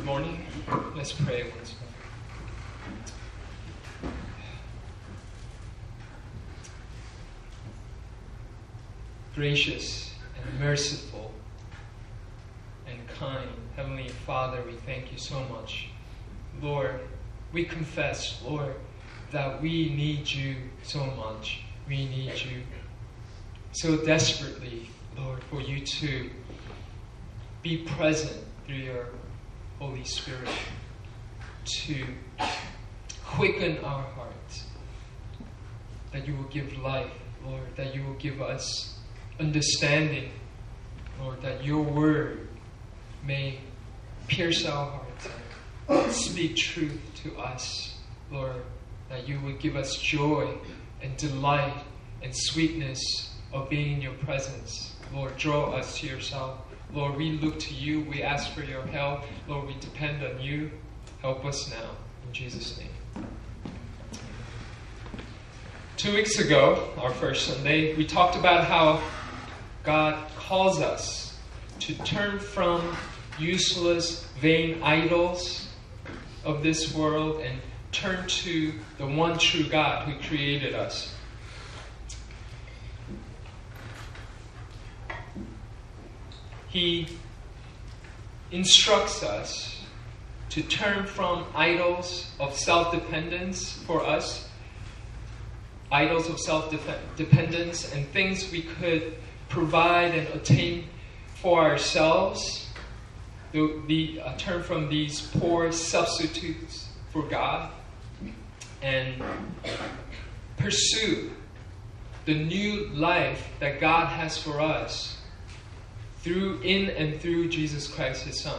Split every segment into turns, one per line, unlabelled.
Good morning. Let's pray once more. Gracious and merciful and kind Heavenly Father, we thank you so much. Lord, we confess, Lord, that we need you so much. We need you so desperately, Lord, for you to be present through your Holy Spirit to quicken our hearts, that you will give life, Lord, that you will give us understanding, Lord, that your word may pierce our hearts and speak truth to us, Lord, that you would give us joy and delight and sweetness of being in your presence. Lord, draw us to yourself. Lord, we look to you. We ask for your help. Lord, we depend on you. Help us now. In Jesus' name. 2 weeks ago, our first Sunday, we talked about how God calls us to turn from useless, vain idols of this world and turn to the one true God who created us. He instructs us to turn from idols of self-dependence for us, idols of self-dependence and things we could provide and attain for ourselves, turn from these poor substitutes for God and pursue the new life that God has for us in and through Jesus Christ, His Son.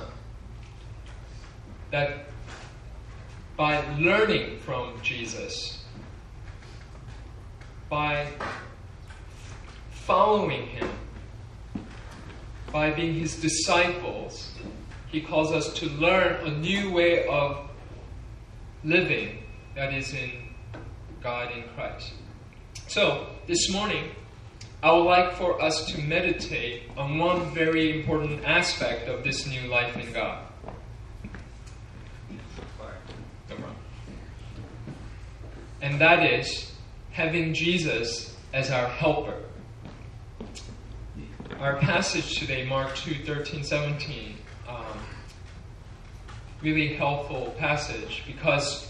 That by learning from Jesus, by following Him, by being His disciples, He calls us to learn a new way of living that is in God in Christ. So, this morning, I would like for us to meditate on one very important aspect of this new life in God. And that is having Jesus as our helper. Our passage today, Mark 2:13-17, really helpful passage because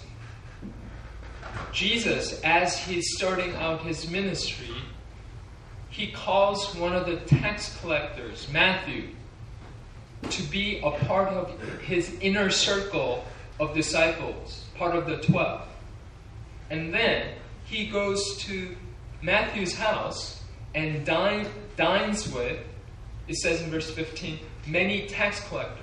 Jesus, as He's starting out His ministry, He calls one of the tax collectors, Matthew, to be a part of His inner circle of disciples, part of the 12. And then He goes to Matthew's house and dines with, it says in verse 15, many tax collectors.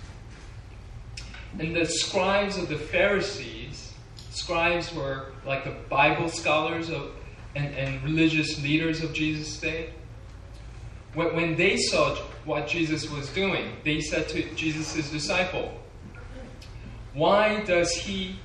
And the scribes of the Pharisees, scribes were like the Bible scholars and religious leaders of Jesus' day. When they saw what Jesus was doing, they said to Jesus' disciple, why does he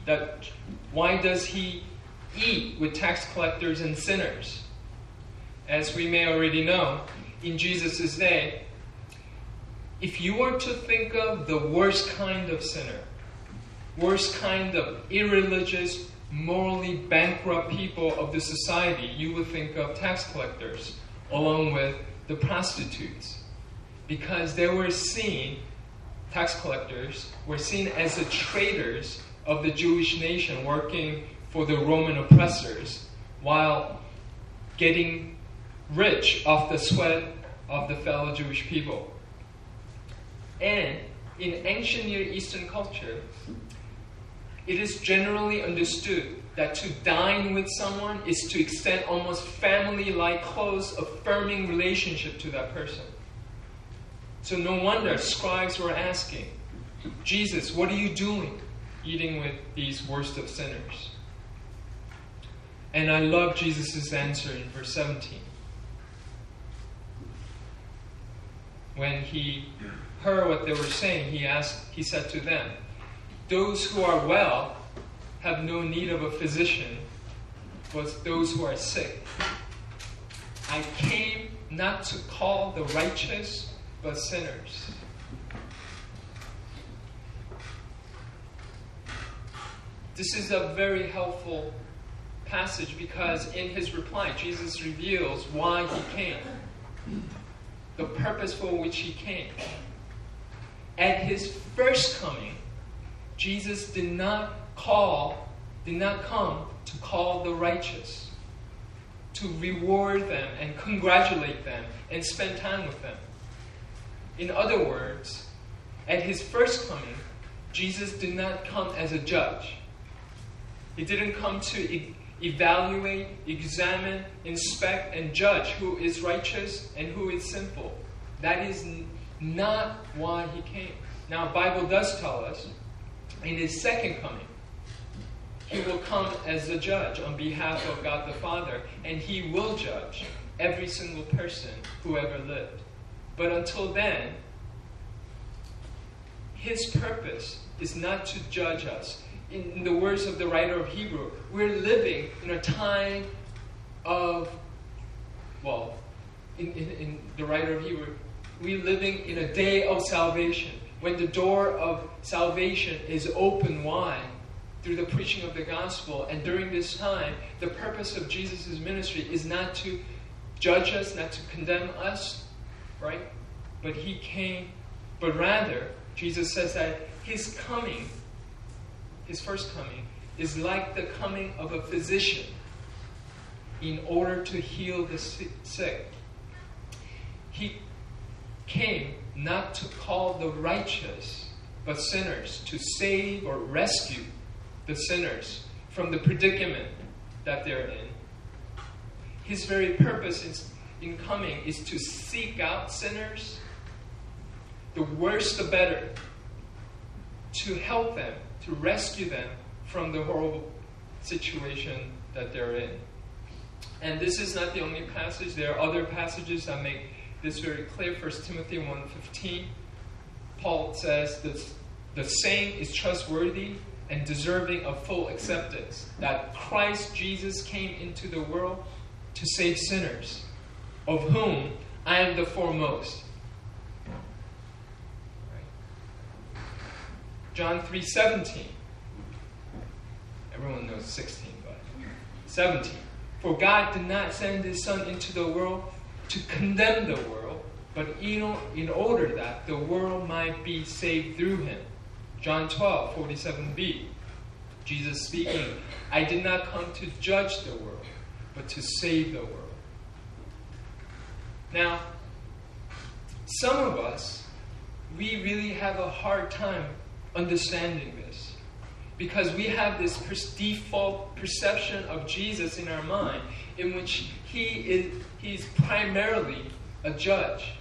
eat with tax collectors and sinners? As we may already know, in Jesus' day, if you were to think of the worst kind of sinner, worst kind of irreligious, morally bankrupt people of the society, you would think of tax collectors along with the prostitutes, because they were seen, tax collectors were seen as the traitors of the Jewish nation working for the Roman oppressors while getting rich off the sweat of the fellow Jewish people. And in ancient Near Eastern culture, it is generally understood that to dine with someone is to extend almost family-like close, affirming relationship to that person. So no wonder scribes were asking, Jesus, what are you doing eating with these worst of sinners? And I love Jesus' answer in verse 17. When He heard what they were saying, He said to them, those who are well have no need of a physician, but those who are sick. I came not to call the righteous, but sinners. This is a very helpful passage because in his reply, Jesus reveals why he came, the purpose for which he came. At his first coming, Jesus did not come to call the righteous, to reward them and congratulate them and spend time with them. In other words, at his first coming, Jesus did not come as a judge. He didn't come to evaluate, examine, inspect, and judge who is righteous and who is sinful. That is not why he came. Now, the Bible does tell us in his second coming, he will come as a judge on behalf of God the Father, and he will judge every single person who ever lived. But until then, his purpose is not to judge us. In the words of the writer of Hebrew, we're living in a time of, in the writer of Hebrew, we're living in a day of salvation, when the door of salvation is open wide through the preaching of the gospel. And during this time, the purpose of Jesus' ministry is not to judge us, not to condemn us, right? But he came, but rather, Jesus says that his coming, his first coming, is like the coming of a physician in order to heal the sick. He came not to call the righteous, but sinners, to save or rescue the sinners from the predicament that they're in. His very purpose in coming is to seek out sinners, the worse the better, to help them, to rescue them from the horrible situation that they're in. And this is not the only passage. There are other passages that make this very clear. 1 Timothy 1:15, Paul says the saying is trustworthy and deserving of full acceptance, that Christ Jesus came into the world to save sinners, of whom I am the foremost. Right. John 3:17. Everyone knows 16, but 17. For God did not send his Son into the world to condemn the world, but in order that the world might be saved through him. John 12:47b. Jesus speaking, I did not come to judge the world, but to save the world. Now, some of us, we really have a hard time understanding this, because we have this default perception of Jesus in our mind, in which he's primarily a judge.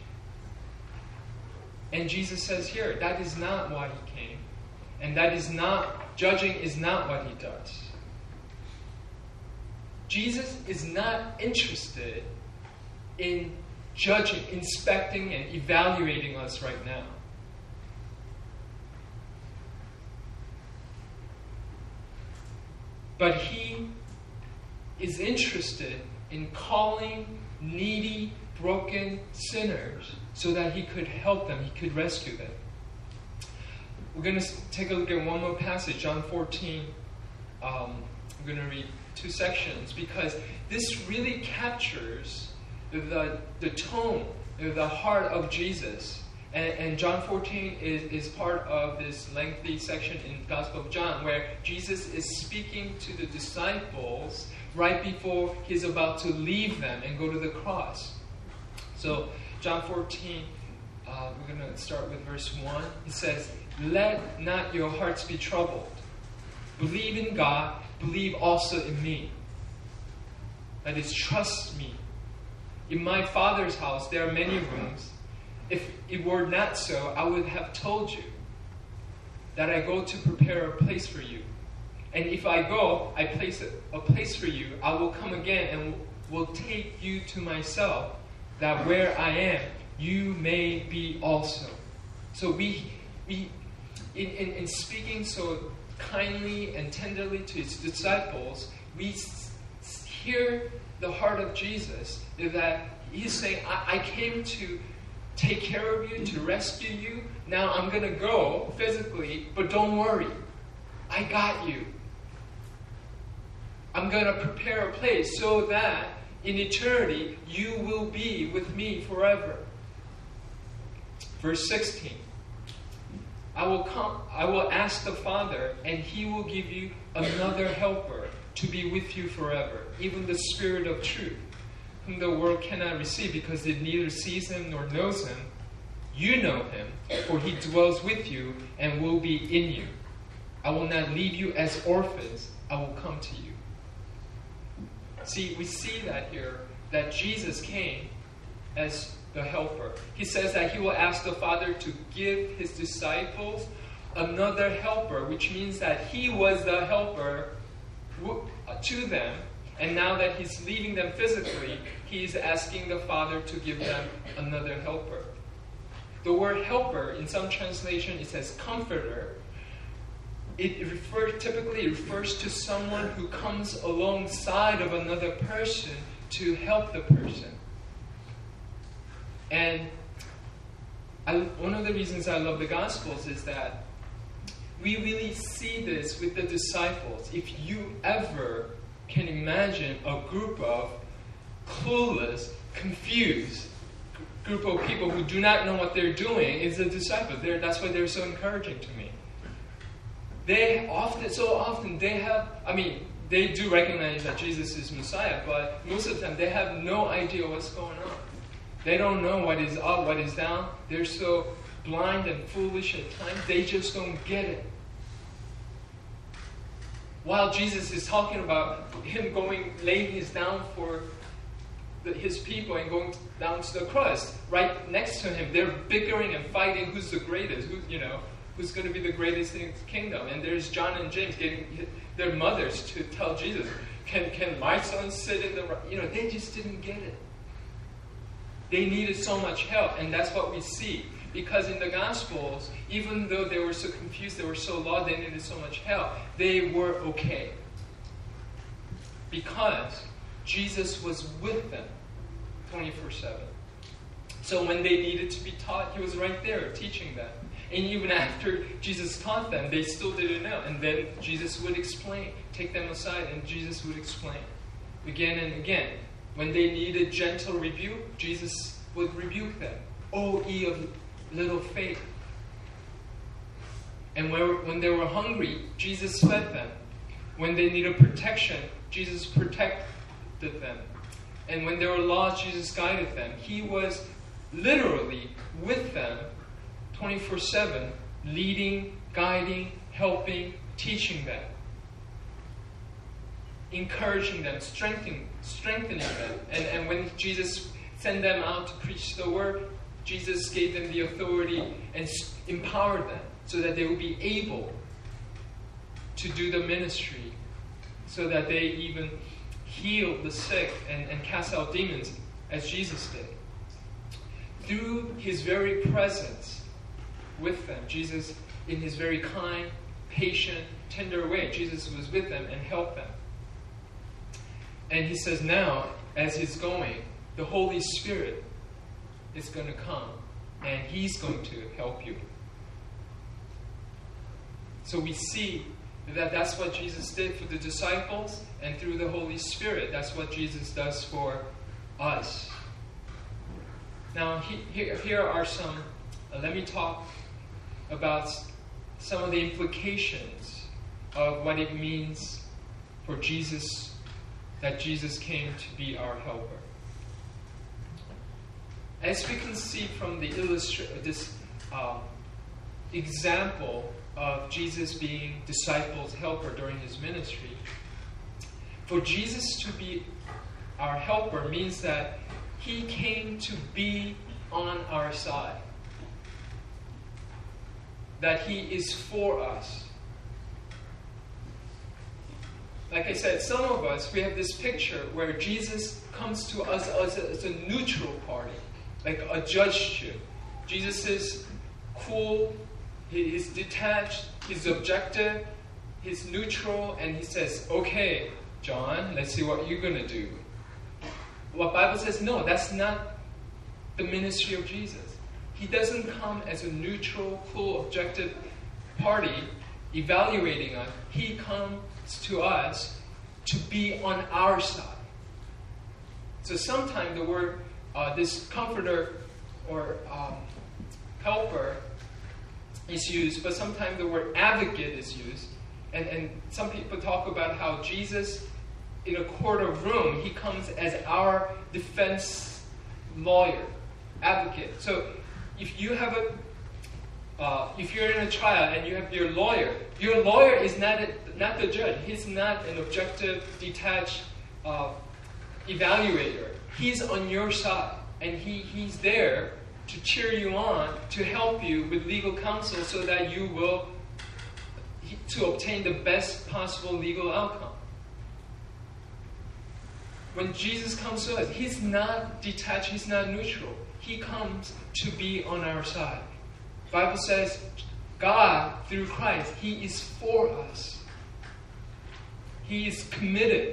And Jesus says here, that is not why he came. And judging is not what he does. Jesus is not interested in judging, inspecting, and evaluating us right now. But he is interested in calling needy, broken sinners so that he could help them, he could rescue them. We're going to take a look at one more passage, John 14. I'm going to read two sections because this really captures the tone, the heart of Jesus. And John 14 is part of this lengthy section in the Gospel of John where Jesus is speaking to the disciples right before he's about to leave them and go to the cross. So John 14, we're going to start with verse 1. He says, let not your hearts be troubled. Believe in God, believe also in me. That is, trust me. In my Father's house there are many rooms. If it were not so, I would have told you that I go to prepare a place for you. And if I go, I place a place for you, I will come again and will take you to myself, that where I am, you may be also. So we in speaking so kindly and tenderly to his disciples, we hear the heart of Jesus, that he's saying, I came to take care of you, to rescue you. Now I'm going to go physically, but don't worry. I got you. I'm going to prepare a place so that in eternity you will be with me forever. Verse 16. I will ask the Father, and he will give you another helper to be with you forever, even the Spirit of truth, whom the world cannot receive because it neither sees him nor knows him. You know him, for he dwells with you and will be in you. I will not leave you as orphans. I will come to you. See, we see that here, that Jesus came as the helper. He says that he will ask the Father to give his disciples another helper, which means that he was the helper to them. And now that he's leaving them physically, he's asking the Father to give them another helper. The word helper, in some translation, it says comforter. It typically refers to someone who comes alongside of another person to help the person. And one of the reasons I love the Gospels is that we really see this with the disciples. If you ever can imagine a group of clueless, confused group of people who do not know what they're doing, it's the disciples. That's why they're so encouraging to me. They do recognize that Jesus is Messiah, but most of the time they have no idea what's going on. They don't know what is up, what is down. They're so blind and foolish at times, they just don't get it. While Jesus is talking about him laying his down for his people and going down to the cross, right next to him, they're bickering and fighting who's the greatest, who's going to be the greatest in the kingdom. And there's John and James getting their mothers to tell Jesus, can my son sit in the right? They just didn't get it. They needed so much help, and that's what we see. Because in the Gospels, even though they were so confused, they were so lost, they needed so much help, they were okay. Because Jesus was with them 24/7. So when they needed to be taught, he was right there teaching them. And even after Jesus taught them, they still didn't know. And then Jesus would explain, take them aside, and Jesus would explain again and again. When they needed gentle rebuke, Jesus would rebuke them. O ye of little faith. And when they were hungry, Jesus fed them. When they needed protection, Jesus protected them. And when they were lost, Jesus guided them. He was literally with them 24/7, leading, guiding, helping, teaching them, encouraging them, strengthening them. And when Jesus sent them out to preach the word, Jesus gave them the authority and empowered them so that they would be able to do the ministry, so that they even healed the sick and cast out demons as Jesus did. Through his very presence with them, Jesus, in his very kind, patient, tender way, Jesus was with them and helped them. And he says now, as he's going, the Holy Spirit is going to come and he's going to help you. So we see that that's what Jesus did for the disciples, and through the Holy Spirit, that's what Jesus does for us. Now, here are some, let me talk about some of the implications of what it means for Jesus, that Jesus came to be our helper. As we can see from this example of Jesus being disciples' helper during his ministry, for Jesus to be our helper means that he came to be on our side, that he is for us. Like I said, some of us, we have this picture where Jesus comes to us as a neutral party, like a judgeship. Jesus is cool, he's detached, he's objective, he's neutral, and he says, okay, John, let's see what you're going to do. What Bible says, no, that's not the ministry of Jesus. He doesn't come as a neutral, cool, objective party evaluating us. He comes to us to be on our side. So sometimes the word, this comforter or helper is used, but sometimes the word advocate is used. And some people talk about how Jesus, in a court of room, he comes as our defense lawyer, advocate. So if you have if you're in a trial and you have your lawyer is not the judge. He's not an objective, detached evaluator. He's on your side, and he's there to cheer you on, to help you with legal counsel so that you will to obtain the best possible legal outcome. When Jesus comes to us, he's not detached, he's not neutral. He comes to be on our side. The Bible says, God, through Christ, he is for us. He is committed.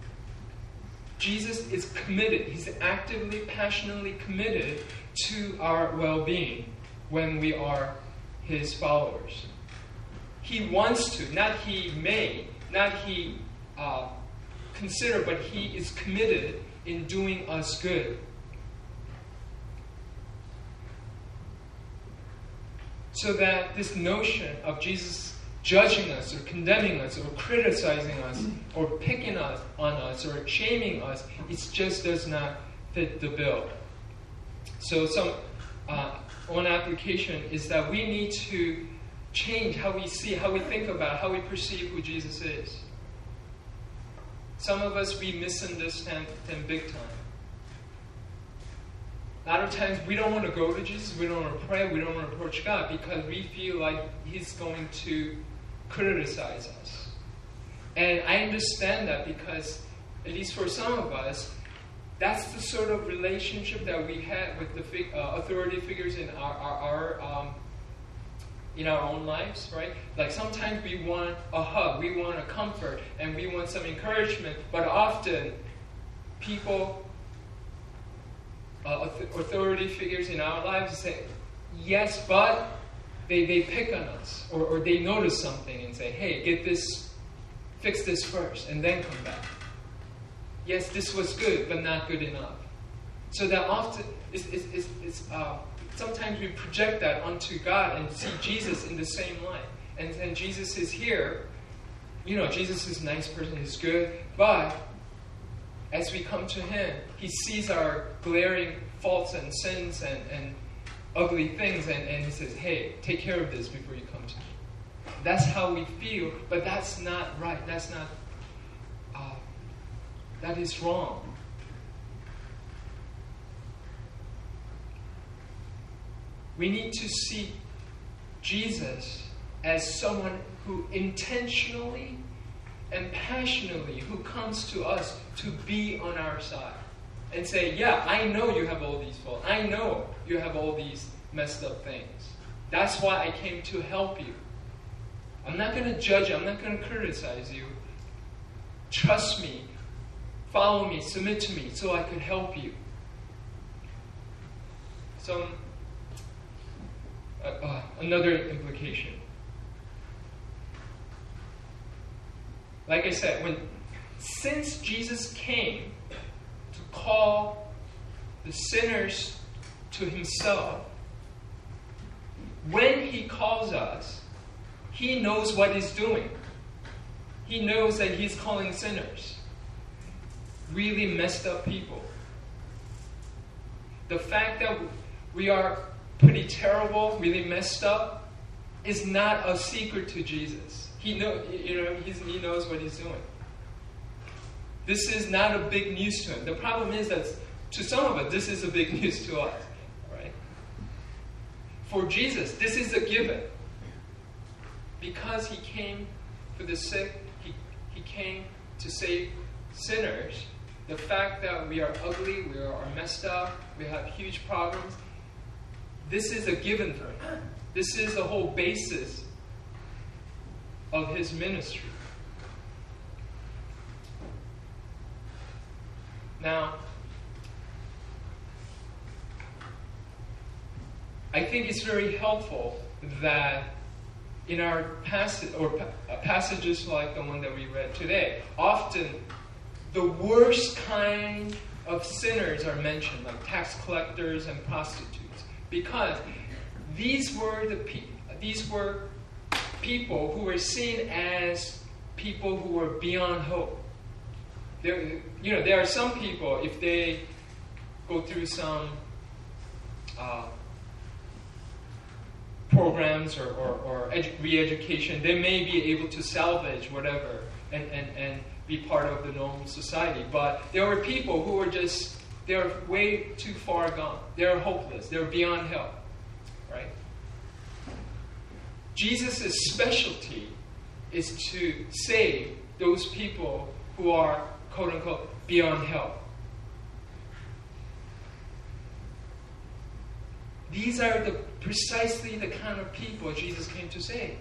Jesus is committed. He's actively, passionately committed to our well-being when we are his followers. He wants to, not he may, not he consider, but he is committed in doing us good. So that this notion of Jesus judging us or condemning us or criticizing us or picking on us or shaming us, it just does not fit the bill. So one application is that we need to change how we see, how we think about, how we perceive who Jesus is. Some of us, we misunderstand him big time. A lot of times we don't want to go to Jesus, we don't want to pray, we don't want to approach God because we feel like he's going to criticize us. And I understand that because, at least for some of us, that's the sort of relationship that we had with the authority figures in our own lives, right? Like sometimes we want a hug, we want a comfort, and we want some encouragement, but often people, authority figures in our lives say, yes, but they pick on us, or they notice something and say, hey, fix this first, and then come back. Yes, this was good, but not good enough. So that often, sometimes we project that onto God and see Jesus in the same light. And Jesus is here. Jesus is a nice person, he's good, but as we come to him, he sees our glaring faults and sins and ugly things, and he says, hey, take care of this before you come to me. That's how we feel, but that's not right. That's not, that is wrong. We need to see Jesus as someone who intentionally and passionately who comes to us to be on our side and say, yeah, I know you have all these faults. I know you have all these messed up things. That's why I came to help you. I'm not going to judge you. I'm not going to criticize you. Trust me. Follow me. Submit to me so I can help you. Another implication. Like I said, since Jesus came to call the sinners to himself, when he calls us, he knows what he's doing. He knows that he's calling sinners, really messed up people. The fact that we are pretty terrible, really messed up, is not a secret to Jesus. He knows what he's doing. This is not a big news to him. The problem is that to some of us, this is a big news to us. Right? For Jesus, this is a given. Because he came for the sick, he came to save sinners. The fact that we are ugly, we are messed up, we have huge problems, this is a given for him. This is the whole basis of his ministry. Now, I think it's very helpful that in our passage or passages like the one that we read today, often the worst kind of sinners are mentioned, like tax collectors and prostitutes, because these were people who were seen as people who were beyond hope. There are some people, if they go through some programs or re-education, they may be able to salvage whatever and be part of the normal society. But there were people who were they're way too far gone. They're hopeless. They're beyond help. Right? Jesus' specialty is to save those people who are, quote unquote, beyond help. These are precisely the kind of people Jesus came to save.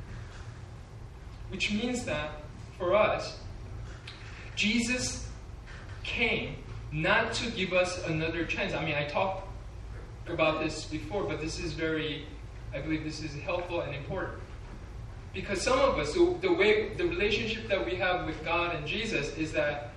Which means that, for us, Jesus came not to give us another chance. I mean, I talked about this before, but I believe this is helpful and important. Because some of us, the relationship that we have with God and Jesus is that,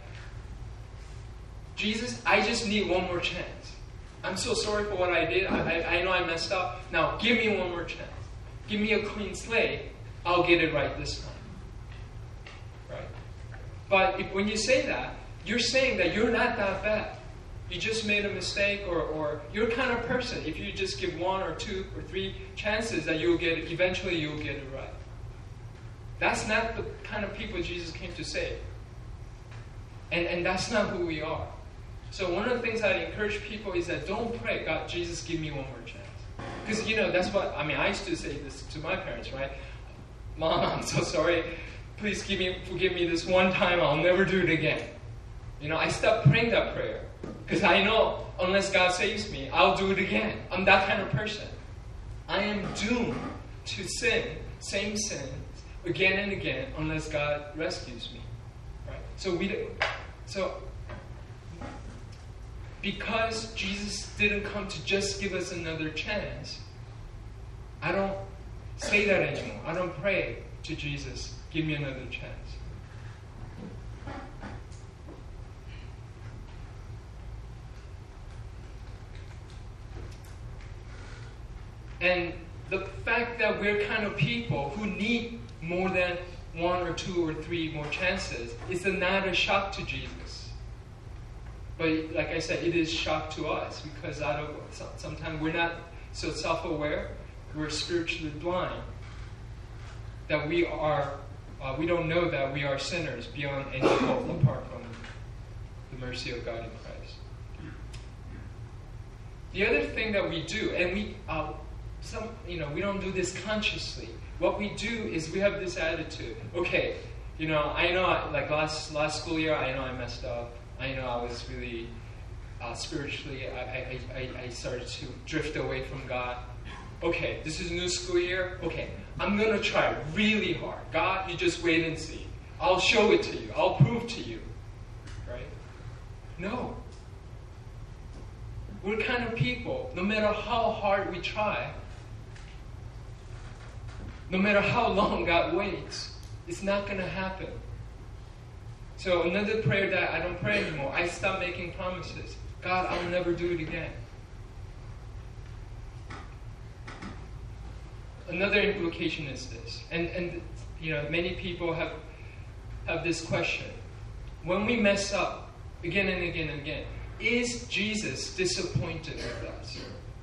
Jesus, I just need one more chance. I'm so sorry for what I did. I know I messed up. Now, give me one more chance. Give me a clean slate. I'll get it right this time. Right? But when you say that, you're saying that you're not that bad. You just made a mistake, or you're the kind of person, if you just give 1 or 2 or 3 chances, that eventually you'll get it right. That's not the kind of people Jesus came to save. And that's not who we are. So one of the things I encourage people is that don't pray, God, Jesus, give me one more chance. Because, that's what, I used to say this to my parents, right? Mom, I'm so sorry. Please forgive me this one time. I'll never do it again. I stopped praying that prayer. Because I know, unless God saves me, I'll do it again. I'm that kind of person. I am doomed to sin, same sin, again and again, unless God rescues me. Right? So because Jesus didn't come to just give us another chance, I don't say that anymore. I don't pray to Jesus, give me another chance. And the fact that we're kind of people who need more than 1 or 2 or 3 more chances is not a shock to Jesus. But like I said, it is shock to us because sometimes we're not so self-aware, we're spiritually blind, that we don't know that we are sinners beyond any hope apart from the mercy of God in Christ. The other thing that we do, and we don't do this consciously. What we do is we have this attitude. Okay, I know, like last school year, I know I messed up. I know I was really spiritually, I started to drift away from God. Okay, this is a new school year. Okay, I'm going to try really hard. God, you just wait and see. I'll show it to you. I'll prove to you. Right? No. We're kind of people, no matter how hard we try, no matter how long God waits, it's not going to happen. So another prayer that I don't pray anymore, I stop making promises. God, I'll never do it again. Another implication is this, and many people have this question. When we mess up again and again and again, is Jesus disappointed with us?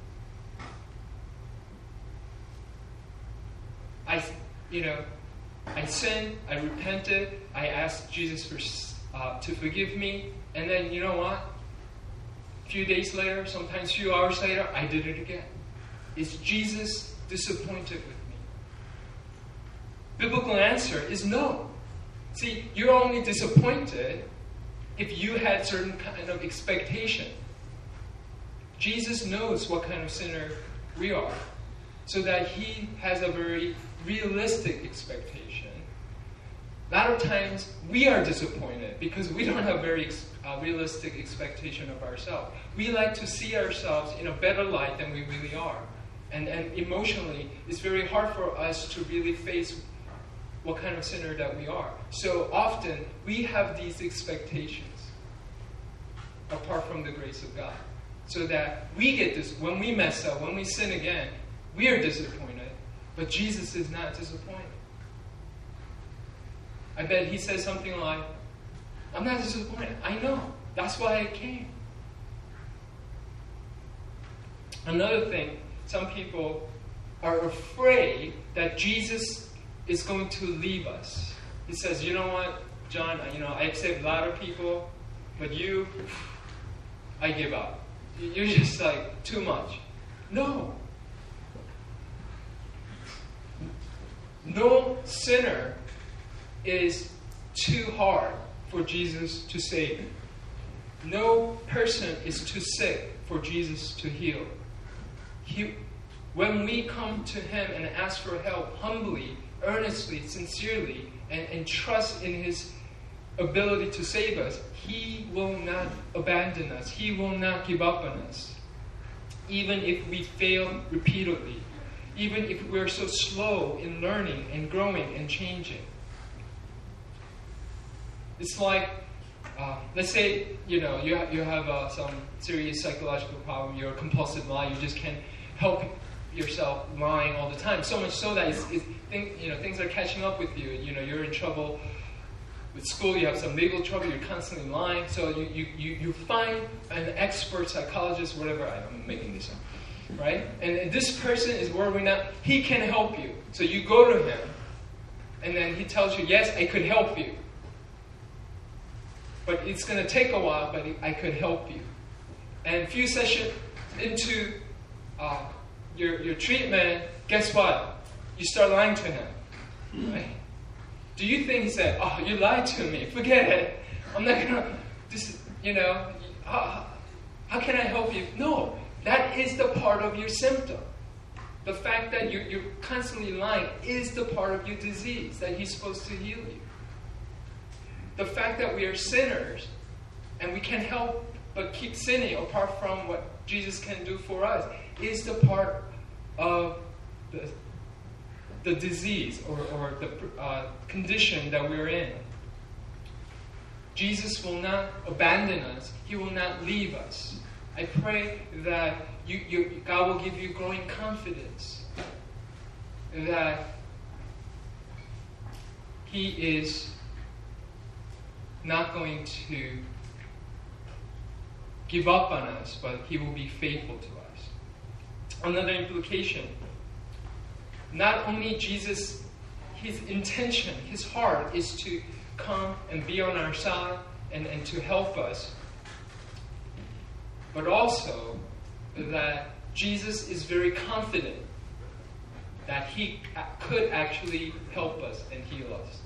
I sinned, I repented, I asked Jesus to forgive me, and then you know what? A few days later, sometimes a few hours later, I did it again. Is Jesus disappointed with me? Biblical answer is no. See, you're only disappointed if you had certain kind of expectation. Jesus knows what kind of sinner we are, so that he has a very realistic expectation. A lot of times we are disappointed because we don't have very realistic expectation of ourselves. We like to see ourselves in a better light than we really are. And emotionally, it's very hard for us to really face what kind of sinner that we are. So often, we have these expectations apart from the grace of God. So that we get this, when we mess up, when we sin again, we are disappointed, but Jesus is not disappointed. I bet he says something like, I'm not disappointed. I know. That's why I came. Another thing, some people are afraid that Jesus is going to leave us. He says, you know what, John, I accept a lot of people, but you, I give up. You're just like, too much. No. No sinner is too hard for Jesus to save. No person is too sick for Jesus to heal. When we come to Him and ask for help humbly, earnestly, sincerely, and trust in His ability to save us, He will not abandon us. He will not give up on us. Even if we fail repeatedly. Even if we're so slow in learning and growing and changing. It's like, let's say, you have some serious psychological problem. You're a compulsive liar. You just can't help yourself lying all the time. So much so that things are catching up with you. You're in trouble with school. You have some legal trouble. You're constantly lying. So you find an expert psychologist, whatever. I'm making this up, right? And this person is worried now. He can help you. So you go to him, and then he tells you, "Yes, I could help you." But it's going to take a while, but I could help you. And a few sessions into your treatment, guess what? You start lying to him. Right? Do you think he said, "Oh, you lied to me. Forget it. I'm not going to just, how can I help you?" No, that is the part of your symptom. The fact that you're constantly lying is the part of your disease that he's supposed to heal you. The fact that we are sinners and we can't help but keep sinning apart from what Jesus can do for us is the part of the disease or the condition that we're in. Jesus will not abandon us. He will not leave us. I pray that God will give you growing confidence that He is not going to give up on us, but He will be faithful to us. Another implication, not only Jesus, His intention, His heart is to come and be on our side and to help us, but also that Jesus is very confident that He could actually help us and heal us.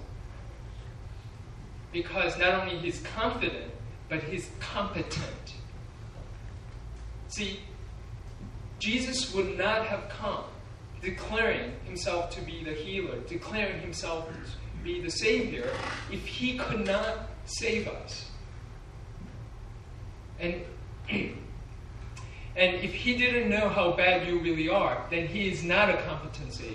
Because not only He's confident, but He's competent. See, Jesus would not have come declaring Himself to be the healer, declaring Himself to be the Savior, if He could not save us. And if He didn't know how bad you really are, then He is not a competent Savior.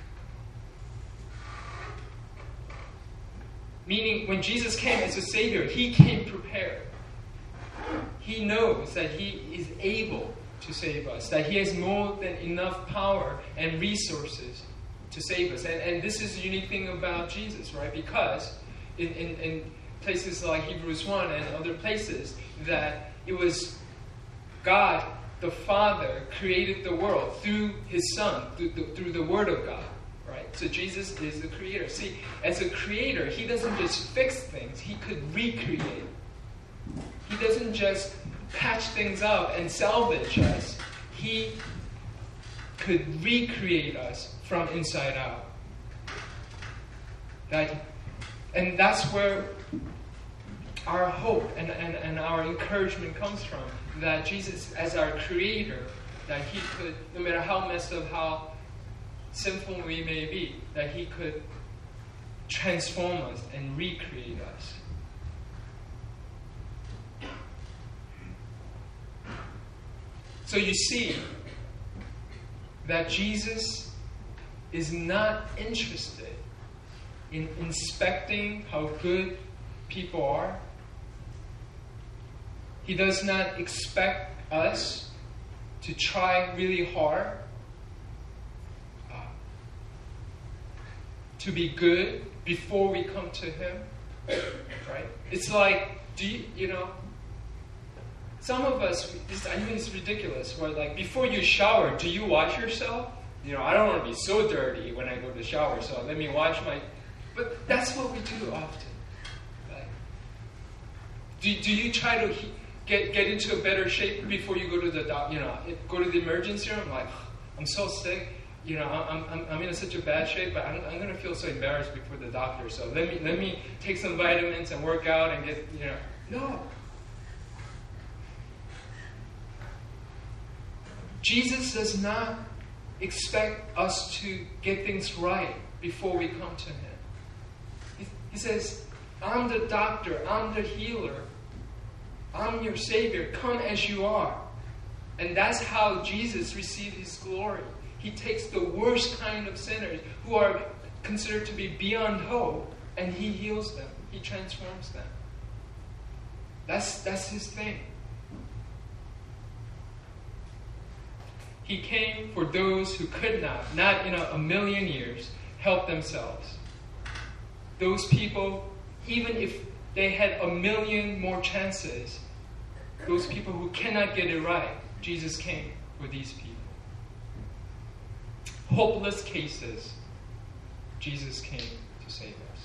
Meaning, when Jesus came as a Savior, He came prepared. He knows that He is able to save us, that He has more than enough power and resources to save us. And this is the unique thing about Jesus, right? Because in places like Hebrews 1 and other places, that it was God, the Father, created the world through His Son, through the Word of God. Right? So Jesus is the creator. See, as a creator, He doesn't just fix things, He could recreate. He doesn't just patch things up and salvage us. He could recreate us from inside out. And that's where our hope and our encouragement comes from. That Jesus, as our creator, that He could, no matter how messed up, how sinful we may be, that He could transform us and recreate us. So you see that Jesus is not interested in inspecting how good people are. He does not expect us to try really hard to be good before we come to Him. Right? It's like, some of us, I think it's ridiculous, where like before you shower, do you wash yourself? I don't want to be so dirty when I go to shower, so let me wash my... But that's what we do often. Right? Do you try to get into a better shape before you go to the go to the emergency room? Like, I'm so sick. I'm in such a bad shape, but I'm going to feel so embarrassed before the doctor. So let me take some vitamins and work out and get, No. Jesus does not expect us to get things right before we come to Him. He says, I'm the doctor, I'm the healer, I'm your Savior, come as you are. And that's how Jesus received His glory. He takes the worst kind of sinners who are considered to be beyond hope, and He heals them. He transforms them. That's His thing. He came for those who could not in a million years, help themselves. Those people, even if they had a million more chances, those people who cannot get it right, Jesus came for these people. Hopeless cases, Jesus came to save us.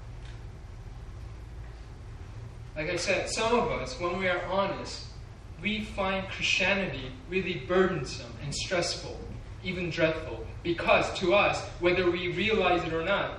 Like I said, some of us, when we are honest, we find Christianity really burdensome and stressful, even dreadful, because to us, whether we realize it or not,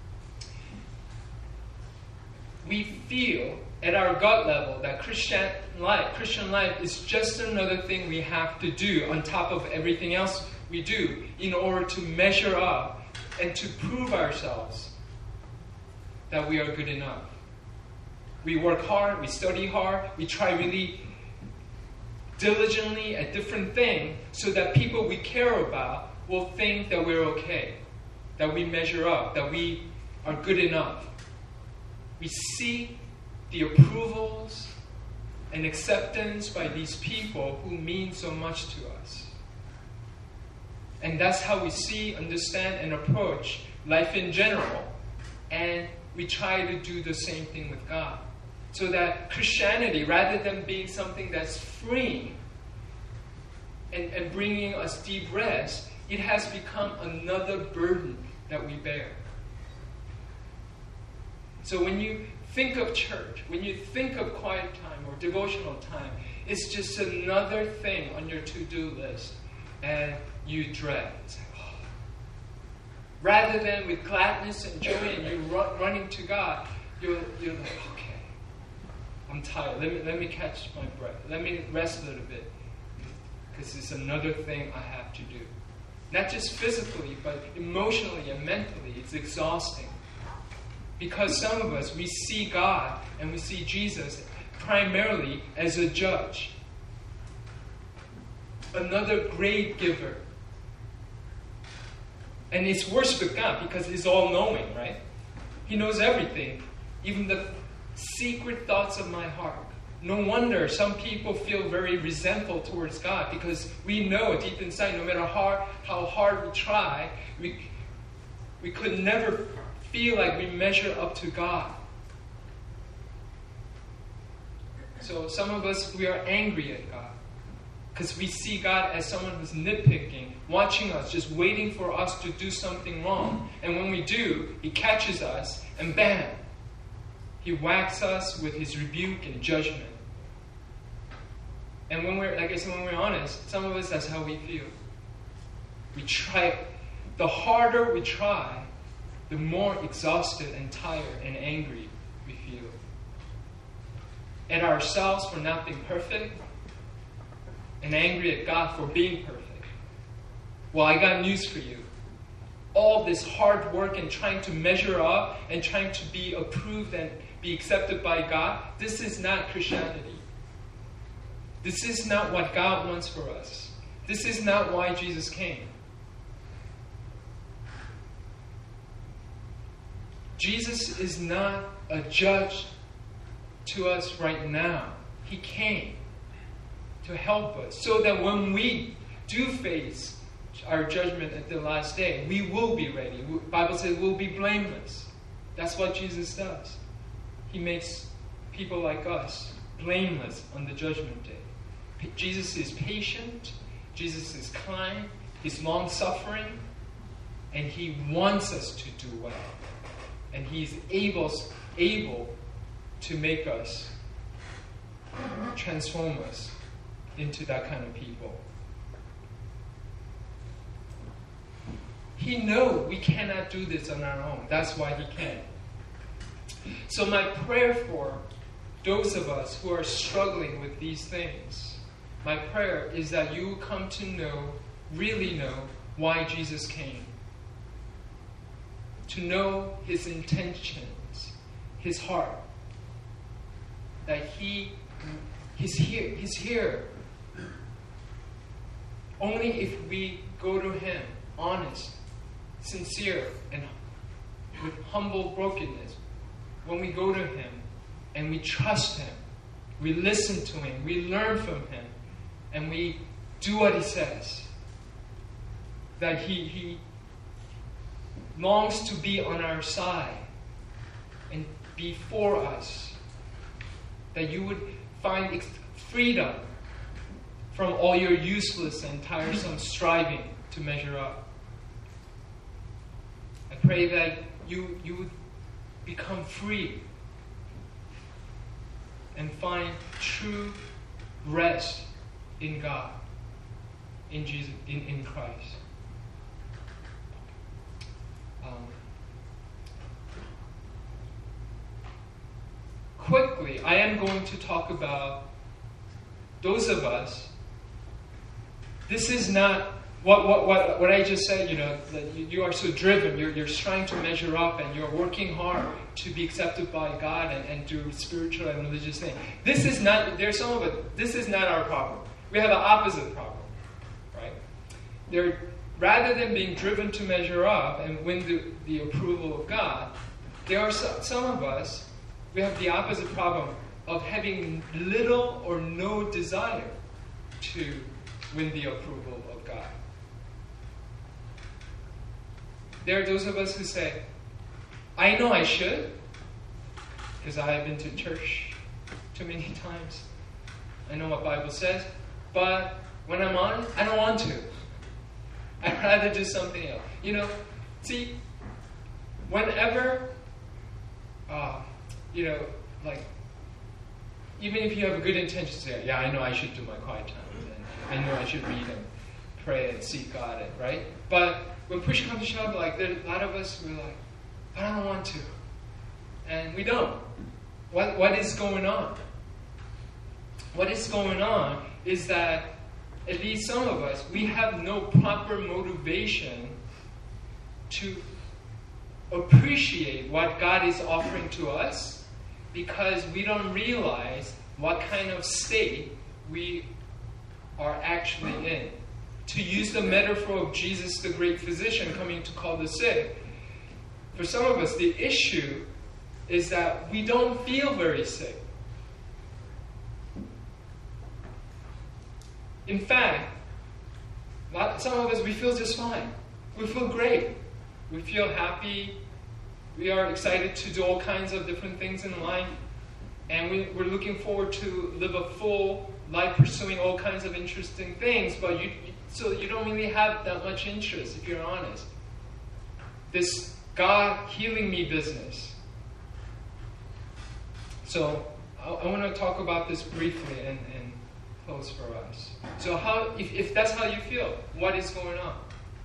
we feel at our gut level that Christian life is just another thing we have to do on top of everything else we do in order to measure up and to prove ourselves that we are good enough. We work hard, we study hard, we try really diligently at different things so that people we care about will think that we're okay, that we measure up, that we are good enough. We seek the approvals and acceptance by these people who mean so much to us. And that's how we see, understand, and approach life in general. And we try to do the same thing with God. So that Christianity, rather than being something that's freeing and bringing us deep rest, it has become another burden that we bear. So when you think of church, when you think of quiet time or devotional time, it's just another thing on your to-do list, and you dread. It's like, oh. Rather than with gladness and joy and you running to God, you're like, okay, I'm tired. Let me catch my breath. Let me rest a little bit, because it's another thing I have to do. Not just physically, but emotionally and mentally. It's exhausting. Because some of us, we see God and we see Jesus primarily as a judge. Another grade giver. And it's worse with God because He's all-knowing, right? He knows everything, even the secret thoughts of my heart. No wonder some people feel very resentful towards God, because we know deep inside, no matter how hard we try, we could never feel like we measure up to God. So some of us, we are angry at God because we see God as someone who's nitpicking, watching us, just waiting for us to do something wrong. And when we do, He catches us and bam, He whacks us with His rebuke and judgment. And when we're honest, some of us, that's how we feel. We try, the harder we try, the more exhausted and tired and angry we feel. At ourselves for not being perfect, and angry at God for being perfect. Well, I got news for you. All this hard work and trying to measure up and trying to be approved and be accepted by God, this is not Christianity. This is not what God wants for us. This is not why Jesus came. Jesus is not a judge to us right now. He came to help us so that when we do face our judgment at the last day, we will be ready. The Bible says we'll be blameless. That's what Jesus does. He makes people like us blameless on the judgment day. Jesus is patient. Jesus is kind. He's long-suffering. And He wants us to do well. And He's able to make us, transform us into that kind of people. He knows we cannot do this on our own. That's why He can. So my prayer for those of us who are struggling with these things, my prayer is that you will come to know, really know, why Jesus came. To know His intentions, His heart. That He's here. He's here. Only if we go to Him, honest, sincere, and with humble brokenness, when we go to Him and we trust Him, we listen to Him, we learn from Him, and we do what He says, that He longs to be on our side and be for us, that you would find freedom from all your useless and tiresome striving to measure up. I pray that you would become free and find true rest in God, in Jesus, in Christ. Quickly, I am going to talk about those of us. This is not what I just said, that you are so driven, you're trying to measure up and you're working hard to be accepted by God and do spiritual and religious things. This is not, there's some of it, this is not our problem. We have an opposite problem, right? Rather than being driven to measure up and win the approval of God, there are some of us, we have the opposite problem of having little or no desire to win the approval of God. There are those of us who say, I know I should, because I have been to church too many times. I know what the Bible says, but when I'm honest, I don't want to. I'd rather do something else. See, whenever, even if you have a good intention to say, yeah, I know I should do my quiet time, and I know I should read and pray and seek God, right? But when push comes to shove, there's a lot of us, we're like, but I don't want to. And we don't. What is going on? What is going on is that, at least some of us, we have no proper motivation to appreciate what God is offering to us, because we don't realize what kind of state we are actually in. To use the metaphor of Jesus, the great physician, coming to call the sick, for some of us, the issue is that we don't feel very sick. In fact, some of us, we feel just fine. We feel great. We feel happy. We are excited to do all kinds of different things in life. And we're looking forward to live a full life pursuing all kinds of interesting things. But you don't really have that much interest, if you're honest. This God healing me business. So I want to talk about this briefly and close for us. So if that's how you feel, what is going on?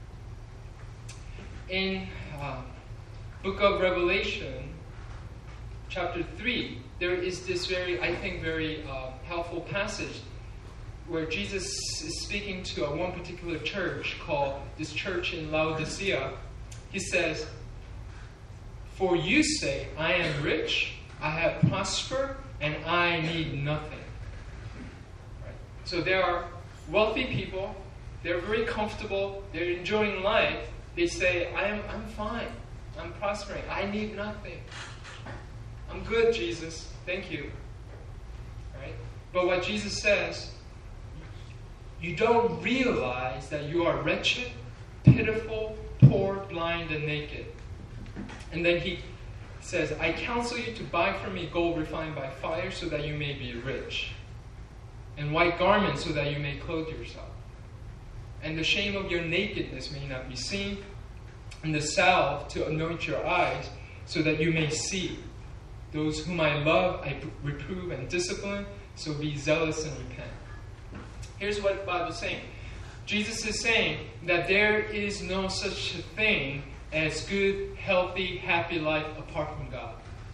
In book of Revelation, chapter 3, there is this very helpful passage where Jesus is speaking to one particular church called this church in Laodicea. He says, "For you say, I am rich, I have prospered, and I need nothing." Right? So there are wealthy people, they're very comfortable, they're enjoying life. They say, I'm fine. I'm prospering. I need nothing. I'm good, Jesus. Thank you. Right? But what Jesus says, you don't realize that you are wretched, pitiful, poor, blind, and naked. And then he says, I counsel you to buy from me gold refined by fire so that you may be rich, and white garments so that you may clothe yourself, and the shame of your nakedness may not be seen, and the salve to anoint your eyes so that you may see. Those whom I love, I reprove and discipline, so be zealous and repent. Here's what the Bible is saying. Jesus is saying that there is no such a thing as good, healthy, happy life apart from God.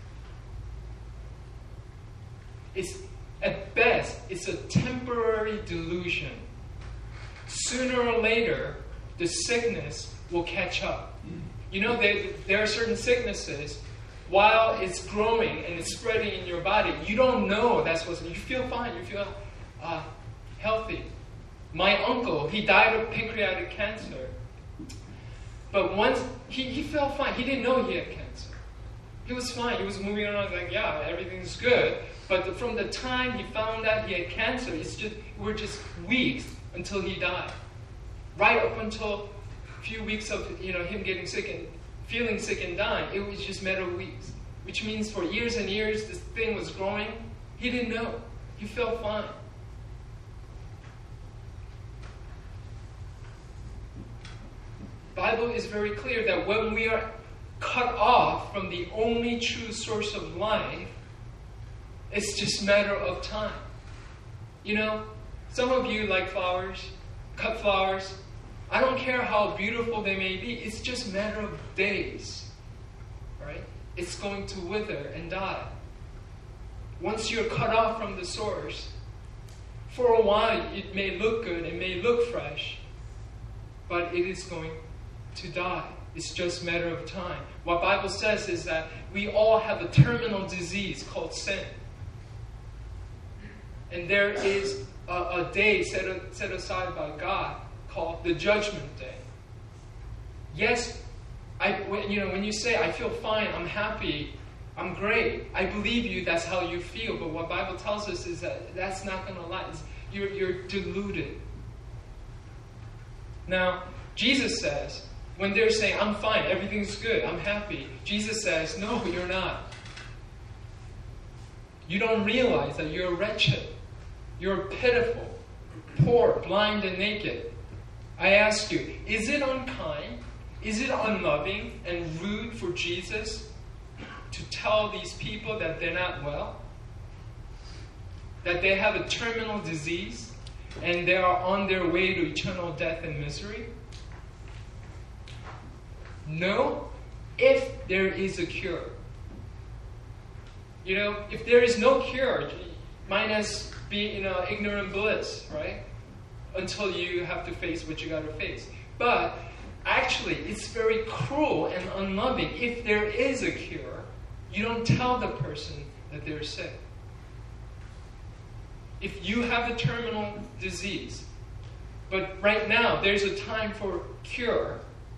At best, it's a temporary delusion. Sooner or later, the sickness will catch up. You know, there are certain sicknesses, while it's growing and it's spreading in your body, you don't know that's what's. You feel fine. You feel healthy. My uncle, he died of pancreatic cancer. But once, he felt fine. He didn't know he had cancer. He was fine. He was moving around like, yeah, everything's good. But from the time he found out he had cancer, we're just weeks until he died. Right up until a few weeks of him getting sick and feeling sick and dying, it was just a matter of weeks. Which means for years and years, this thing was growing. He didn't know. He felt fine. The Bible is very clear that when we are cut off from the only true source of life, it's just a matter of time. You know, some of you like flowers, cut flowers. I don't care how beautiful they may be. It's just a matter of days. Right? It's going to wither and die. Once you're cut off from the source, for a while it may look good, it may look fresh, but it is going to die. It's just a matter of time. What the Bible says is that we all have a terminal disease called sin. And there is a day set aside by God called the Judgment Day. Yes, when you say, I feel fine, I'm happy, I'm great, I believe you, that's how you feel. But what the Bible tells us is that that's not going to last. You're deluded. Now, Jesus says, when they're saying, I'm fine, everything's good, I'm happy, Jesus says, no, you're not. You don't realize that you're wretched. You're pitiful, poor, blind, and naked. I ask you, is it unkind? Is it unloving and rude for Jesus to tell these people that they're not well? That they have a terminal disease and they are on their way to eternal death and misery? No, if there is a cure. You know, if there is no cure, minus be ignorant bliss, right? Until you have to face what you got to face. But actually, it's very cruel and unloving. If there is a cure, you don't tell the person that they're sick. If you have a terminal disease, but right now there's a time for cure,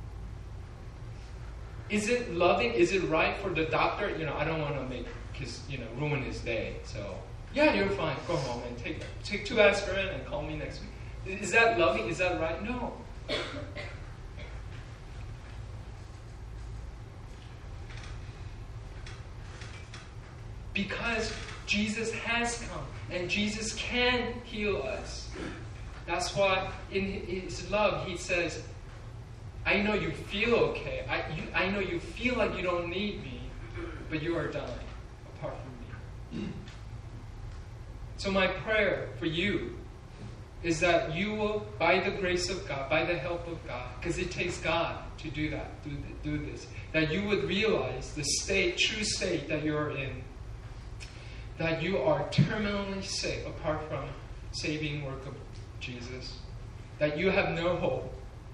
is it loving? Is it right for the doctor? I don't want to ruin his day. So, yeah, you're fine. Go home and take 2 aspirin and call me next week. Is that loving? Is that right? No. Because Jesus has come and Jesus can heal us. That's why in His love He says, I know you feel okay. I know you feel like you don't need me, but you are dying apart from me. So my prayer for you is that you will, by the grace of God, by the help of God, because it takes God to do that, do this, that you would realize the true state that you're in, that you are terminally sick apart from saving work of Jesus, that you have no hope.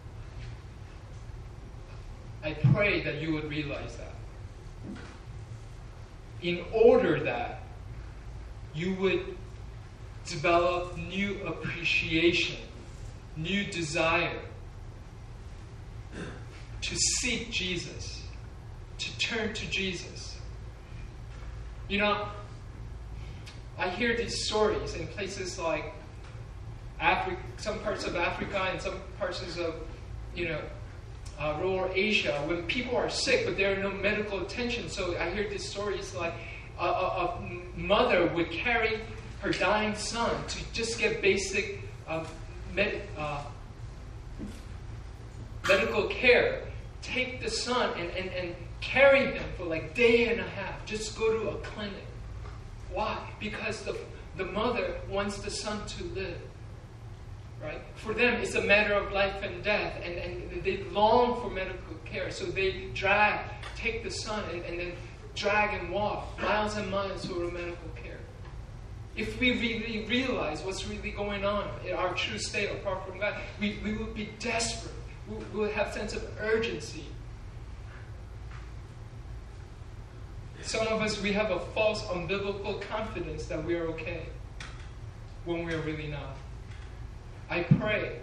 I pray that you would realize that. In order that you would develop new appreciation, new desire to seek Jesus, to turn to Jesus. You know, I hear these stories in places like Africa, some parts of Africa and some parts of, rural Asia, when people are sick but there are no medical attention. So I hear these stories like a mother would carry her dying son to just get basic medical care. Take the son and carry him for like day and a half. Just go to a clinic. Why? Because the mother wants the son to live. Right? For them, it's a matter of life and death, and they long for medical care. So they take the son and then drag and walk miles and miles for medical care. If we really realize what's really going on in our true state apart from God, we would be desperate. We would have a sense of urgency. Some of us, we have a false, unbiblical confidence that we are okay when we are really not. I pray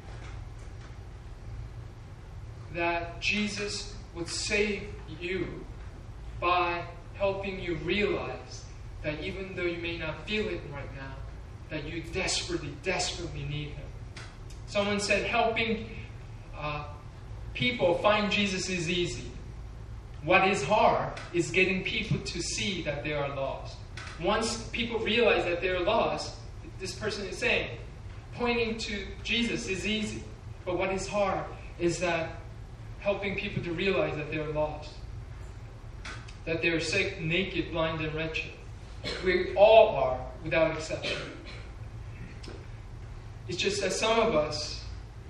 that Jesus would save you by helping you realize that even though you may not feel it right now, that you desperately, desperately need Him. Someone said helping people find Jesus is easy. What is hard is getting people to see that they are lost. Once people realize that they're lost, this person is saying, pointing to Jesus is easy. But what is hard is that helping people to realize that they're lost. That they're sick, naked, blind, and wretched. We all are, without exception. It's just that some of us,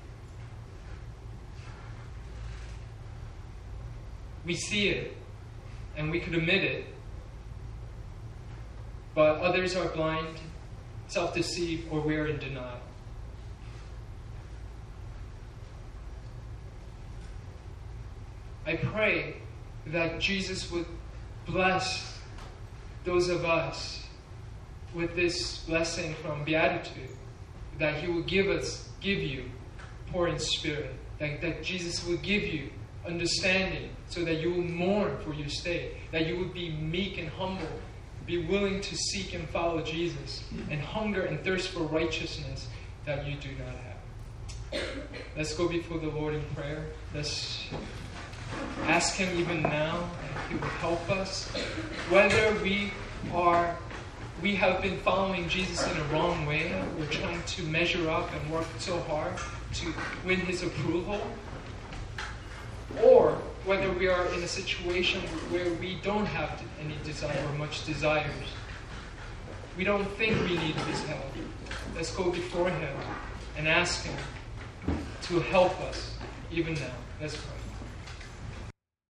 we see it, and we could admit it, but others are blind, self-deceived, or we're in denial. I pray that Jesus would bless those of us with this blessing from Beatitude, that He will give you poor in spirit, that Jesus will give you understanding so that you will mourn for your state, that you would be meek and humble, be willing to seek and follow Jesus, and hunger and thirst for righteousness that you do not have. Let's go before the Lord in prayer. Let's ask Him even now if He will help us. Whether we have been following Jesus in a wrong way, we're trying to measure up and work so hard to win His approval, or whether we are in a situation where we don't have any desire or much desires. We don't think we need His help. Let's go before Him and ask Him to help us even now. Let's pray.